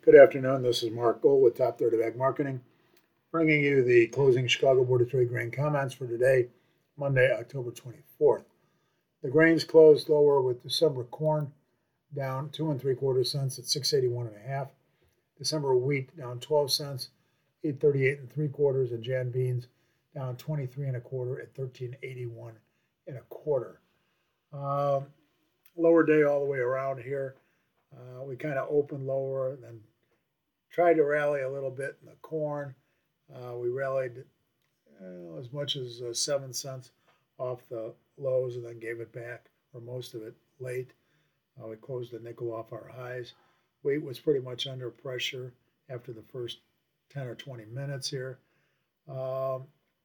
Good afternoon. This is Mark Gold with Top Third of Ag Marketing, bringing you the closing Chicago Board of Trade grain comments for today, Monday, October 24th. The grains closed lower with December corn down 2 3/4 cents at 681 and a half. December wheat down 12 cents, 838 and 3/4, and Jan beans down 23 and a quarter at 1381 and a quarter. Lower day all the way around here. We kind of opened lower and then tried to rally a little bit in the corn. We rallied as much as 7 cents off the lows and then gave it back, or most of it, late. We closed the nickel off our highs. Wheat was pretty much under pressure after the first 10 or 20 minutes here. The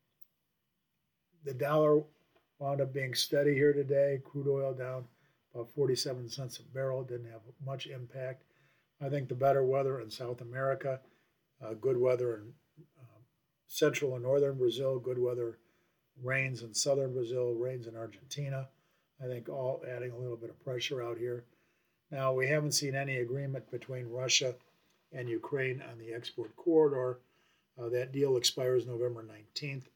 dollar wound up being steady here today. Crude oil down about 47 cents a barrel. Didn't have much impact. I think the better weather in South America, good weather in central and northern Brazil, good weather, rains in southern Brazil, rains in Argentina. I think all adding a little bit of pressure out here. Now, we haven't seen any agreement between Russia and Ukraine on the export corridor. That deal expires November 19th.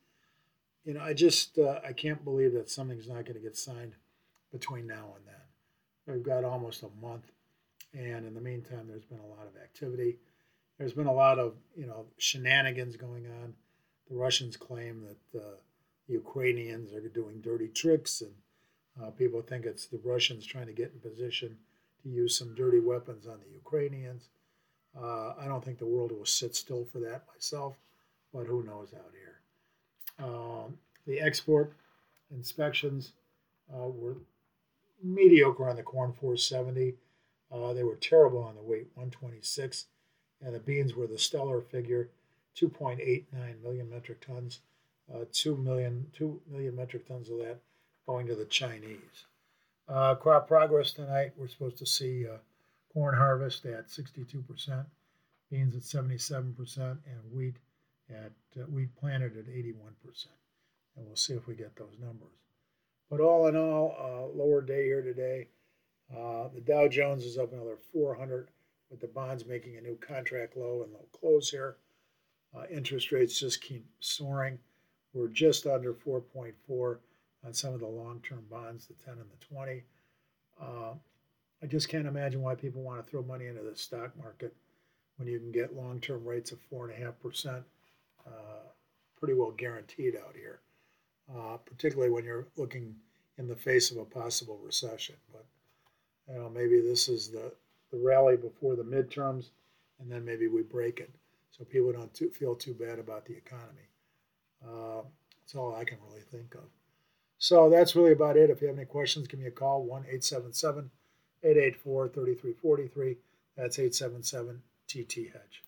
I can't believe that something's not going to get signed between now and then. We've got almost a month. And in the meantime, there's been a lot of activity. There's been a lot of, shenanigans going on. The Russians claim that the Ukrainians are doing dirty tricks, and people think it's the Russians trying to get in position to use some dirty weapons on the Ukrainians. I don't think the world will sit still for that myself, but who knows out here. The export inspections were mediocre on the corn, 470. They were terrible on the wheat, 126, and the beans were the stellar figure, 2.89 million metric tons, 2 million metric tons of that going to the Chinese. Crop progress tonight, we're supposed to see corn harvest at 62%, beans at 77%, and wheat planted at 81%. And we'll see if we get those numbers. But all in all, lower day here today. The Dow Jones is up another 400, with the bonds making a new contract low and low close here. Interest rates just keep soaring. We're just under 4.4 on some of the long-term bonds, the 10 and the 20. I just can't imagine why people want to throw money into the stock market when you can get long-term rates of 4.5%, pretty well guaranteed out here, particularly when you're looking in the face of a possible recession. But maybe this is the rally before the midterms, and then maybe we break it so people don't feel too bad about the economy. That's all I can really think of. So that's really about it. If you have any questions, give me a call, 1-877-884-3343. That's 877-TT-HEDGE.